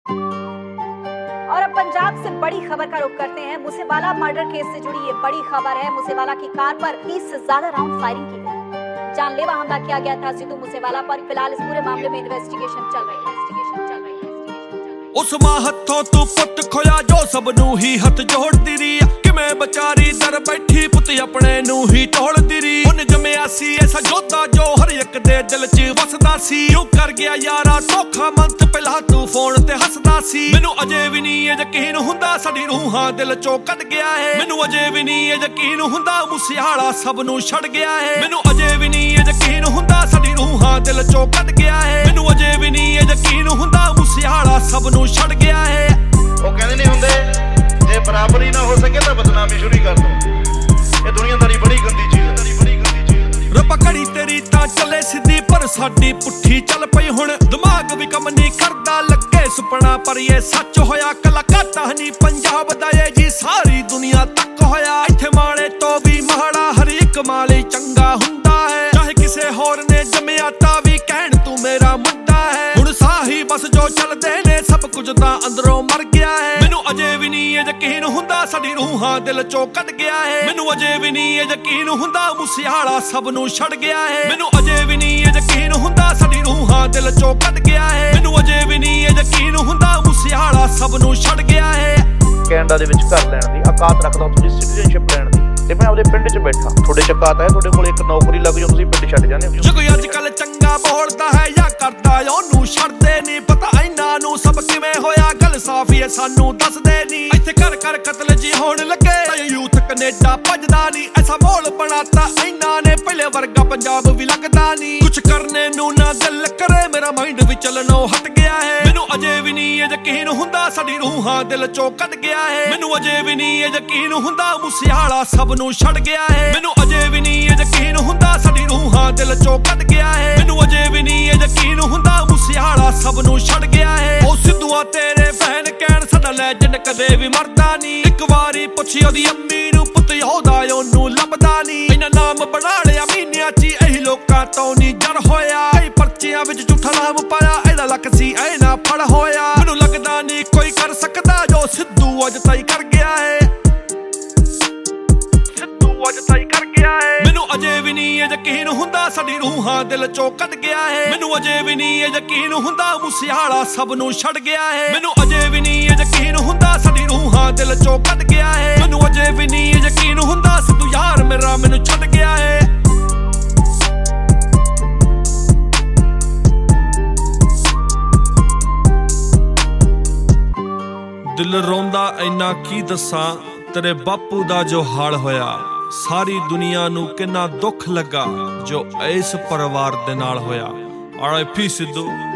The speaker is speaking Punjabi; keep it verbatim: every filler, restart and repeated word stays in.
और अब पंजाब से बड़ी खबर का रुख करते हैं। मूसेवाला मर्डर केस से जुड़ी ये बड़ी खबर है। मूसेवाला की कार पर तीस से ज्यादा राउंड फायरिंग की गई। जानलेवा हमला किया गया था सिद्धू मूसेवाला पर। फिलहाल इस पूरे मामले में इन्वेस्टिगेशन चल रही है। उस मां हथों तू पुत खोया जो सब नू ही हथ जोड़दी री। किवें बेचारी दर बैठी पुत अपने नू ही टोलदी री। उन जम्मिया सी ऐसा जोधा जो हर एक दे दिल च वसदा सी। यूं कर गया यारा धोखा मंत पहला तू फोन ते हसदा सी। मैनू अजे भी नहीं ये यकीन हुंदा साडी रूहां दिल चों कट गया है। मैनू अजे भी नहीं ये यकीन हुंदा मूसेवाला सब नू छड़ गया है। मैनू अजे भी नहीं ये यकीन हुंदा साडी रूहां दिल चों कट गया है। मैनू अजे भी नहीं ये यकीन हुंदा मूसेवाला सब नू छड़ गया है। ਉਹ ਕਹਿੰਦੇ ਨਹੀਂ ਹੁੰਦੇ ਜੇ ਬਰਾਬਰੀ ਨਾ ਹੋ ਸਕੇ ਤਾਂ ਬਦਨਾਮੀ ਸ਼ੁਰੂ ਕਰ ਦੋ। ਇਹ ਦੁਨੀਆਦਾਰੀ ਬੜੀ ਗੰਦੀ ਚੀਜ਼ ਹੈ, ਬੜੀ ਗੰਦੀ ਚੀਜ਼ ਹੈ। ਰੱਬਾ ਘੜੀ ਤੇਰੀ ਤਾਂ ਚੱਲੇ ਸਿੱਧੀ ਪਰ ਸਾਡੀ ਪੁੱਠੀ ਚੱਲ ਪਈ ਹੁਣ। ਦਿਮਾਗ ਵੀ ਕੰਮ ਨਹੀਂ ਕਰਦਾ ਲੱਗੇ ਸੁਪਨਾ ਪਰ ਇਹ ਸੱਚ ਹੋਇਆ। ਕਲਾ ਘਾਟਾ ਨਹੀਂ ਪੰਜਾਬ ਦਾ ਇਹ ਜੀ ਸਾਰੀ ਦੁਨੀਆ ਤੱਕ ਹੋਇਆ। ਇੱਥੇ ਮਾੜੇ ਤੋਂ ਵੀ ਮਾੜਾ ਹਰ ਇੱਕ ਮਾਲੀ ਚੰਗਾ ਹੁੰਦਾ ਹੈ। ਚਾਹੇ ਕਿਸੇ ਹੋਰ ਨੇ ਜੰਮਿਆ ਤਾਂ ਵੀ ਕਹਿਣ ਤੂੰ ਮੇਰਾ ਮੁੰਡਾ ਹੈ। ਹੁਣ ਸਾਹੀ ਬਸ ਜੋ ਚੱਲਦੇ ਨੇ ਸਭ ਕੁਝ ਤਾਂ ਅੰਦਰੋਂ ਮਰ ਗਿਆ ਹੈ। ਮੈਨੂੰ ਅਜੇ ਵੀ ਨਹੀਂ ਇਹ ਯਕੀਨ ਹੁੰਦਾ ਸਾਡੀ ਰੂਹਾਂ ਦਿਲ ਚੋਂ ਕੱਢ ਗਿਆ ਹੈ। ਮੈਨੂੰ ਅਜੇ ਵੀ ਨਹੀਂ ਇਹ ਯਕੀਨ ਹੁੰਦਾ मूसेवाला ਸਭ ਨੂੰ ਛੱਡ ਗਿਆ ਹੈ। ਮੈਨੂੰ ਅਜੇ ਵੀ ਨਹੀਂ ਇਹ ਯਕੀਨ ਹੁੰਦਾ ਸਾਡੀ ਰੂਹਾਂ ਦਿਲ ਚੋਂ ਕੱਢ ਗਿਆ ਹੈ। ਮੈਨੂੰ ਅਜੇ ਵੀ ਨਹੀਂ ਇਹ ਯਕੀਨ ਹੁੰਦਾ मूसेवाला ਸਭ ਨੂੰ ਛੱਡ ਗਿਆ ਹੈ। ਕੈਨੇਡਾ ਦੇ ਵਿੱਚ ਘਰ ਲੈਣ ਦੀ ਔਕਾਤ ਰੱਖਦਾ ਤੁਸੀਂ ਸਿਟੀਜ਼ਨਸ਼ਿਪ ਲੈਣ ਦੀ ਤੇ ਮੈਂ ਆਪਦੇ ਪਿੰਡ 'ਚ ਬੈਠਾ। ਤੁਹਾਡੇ 'ਚ ਔਕਾਤ ਹੈ ਤੁਹਾਡੇ ਕੋਲ ਇੱਕ ਨੌਕਰੀ ਲੱਗ ਜਾਓ ਤੁਸੀਂ ਪਿੰਡ ਛੱਡ ਜਾਂਦੇ ਹੋ। ਜੇ ਕੋਈ ਅੱਜ ਕੱਲ ਚੰਗਾ ਬੋਲਦਾ ਹੈ ਜਾਂ ਕਰਦਾ ਉਹਨੂੰ ਛੱਡਦੇ ਨਹੀਂ ਪਤਾ ਇਹਨਾਂ ਨੂੰ ਸਭ ਕਿਵੇਂ ਹੋਇਆ। ਗੱਲ ਸਾਫ ਹੀ ਹੈ ਸਾਨੂੰ ਦੱਸਦੇ ਨਹੀਂ। ਇੱਥੇ ਘਰ ਘਰ ਕਤਲ ਜੀ ਹੋਣ ਲੱਗੇ ਯੂਥ ਕੈਨੇਡਾ ਭੱਜਦਾ ਨਹੀਂ। ਐਸਾ ਮਾਹੌਲ ਬਣਾਤਾ ਇਹਨਾਂ ਨੇ ਪਹਿਲੇ ਵਰਗਾ ਪੰਜਾਬ ਵੀ ਲੱਗਦਾ ਨਹੀਂ। ਕੁਛ ਕਰਨੇ ਨੂੰ ਨਾ ਦਿਲ ਕਰੇ ਮੇਰਾ ਮਾਈਂਡ ਵੀ ਚੱਲਣੋਂ ਹਟ ਗਿਆ ਹੈ। ਮੈਨੂੰ ਅਜੇ ਵੀ ਨਹੀਂ ਇਹ ਯਕੀਨ ਹੁੰਦਾ ਸਾਡੀ ਰੂਹਾਂ ਦਿਲ ਚੋਂ ਕੱਢ ਗਿਆ ਹੈ। ਮੈਨੂੰ ਅਜੇ ਵੀ ਨਹੀਂ ਇਹ ਯਕੀਨ ਹੁੰਦਾ मूसेवाला ਸਭ ਨੂੰ ਛੱਡ ਗਿਆ ਹੈ। ਮੈਨੂੰ ਅਜੇ ਵੀ ਨਹੀਂ ਇਹ ਯਕੀਨ ਹੁੰਦਾ ਸਾਡੀ ਰੂਹਾਂ ਦਿਲ ਚੋਂ ਕੱਢ ਗਿਆ ਹੈ। ਮੈਨੂੰ ਅਜੇ ਵੀ ਨਹੀਂ ਇਹ ਯਕੀਨ ਹੁੰਦਾ मूसेवाला ਸਭ ਨੂੰ ਛੱਡ ਗਿਆ ਹੈ। ਉਹ ਸਿੱਧੂਆ ਤੇਰੇ ਫੈਨ ਕਹਿਣ ਸਾਡਾ ਲੈਜੈਂਡ ਕਦੇ ਵੀ ਮਰਦਾ ਨਹੀਂ। ਇੱਕ ਵਾਰੀ ਪੁੱਛੀ ਉਹਦੀ ਅੰਮੀ ਨੂੰ ਪੁੱਤ ਉਹਦਾ ਉਹਨੂੰ ਲੱਭਦਾ ਨਹੀਂ। ਇਹਨਾਂ ਨਾਮ ਬਣਾ ਲਿਆ ਮਹੀਨਿਆਂ ਚ ਇਹੀ ਲੋਕਾਂ ਤੋਂ ਨਹੀਂ ਜੜ ਹੋਇਆ। ਕਈ ਪਰਚੀਆਂ ਵਿੱਚ ਝੂਠਾ ਨਾਮ ਪਾਇਆ ਇਹਦਾ ਲੱਕ ਸੀ ਐ ਨਾ ਫੜ ਹੋਇਆ। ਮੈਨੂੰ ਲੱਗਦਾ ਨਹੀਂ ਕੋਈ ਕਰ ਸਕਦਾ ਜੋ ਸਿੱਧੂ ਅੱਜ ਤਾਈ ਕਰ ਗਿਆ ਹੈ। ਅੱਜ ਤਾਈ ਕਰ ਗਿਆ ਹੈ। ਮੈਨੂੰ ਅਜੇ ਵੀ ਨਹੀਂ ਇਹ ਯਕੀਨ ਹੁੰਦਾ ਸਾਡੀ ਰੂਹਾਂ ਦਿਲ ਚੋਂ ਕੱਢ ਗਿਆ ਹੈ। ਮੈਨੂੰ ਅਜੇ ਵੀ ਨਹੀਂ ਇਹ ਯਕੀਨ ਹੁੰਦਾ मूसेवाला ਸਭ ਨੂੰ ਛੱਡ ਗਿਆ ਹੈ। ਮੈਨੂੰ ਅਜੇ ਵੀ ਨਹੀਂ ਇਹ ਯਕੀਨ ਹੁੰਦਾ ਸਾਡੀ ਰੂਹਾਂ ਦਿਲ ਚੋਂ ਕੱਢ ਗਿਆ ਹੈ। ਮੈਨੂੰ ਅਜੇ ਵੀ ਨਹੀਂ ਇਹ ਯਕੀਨ ਹੁੰਦਾ ਸਿੱਧੂ ਯਾਰ ਮੇਰਾ ਮੈਨੂੰ ਛੱਡ ਗਿਆ ਹੈ। ਦਿਲ ਰੋਂਦਾ ਇੰਨਾ ਕੀ ਦੱਸਾਂ ਤੇਰੇ ਬਾਪੂ ਦਾ ਜੋ ਹਾਲ ਹੋਇਆ। ਸਾਰੀ ਦੁਨੀਆ ਨੂੰ ਕਿੰਨਾ ਦੁੱਖ ਲੱਗਾ ਜੋ ਇਸ ਪਰਿਵਾਰ ਦੇ ਨਾਲ ਹੋਇਆ। R I P Sidhu.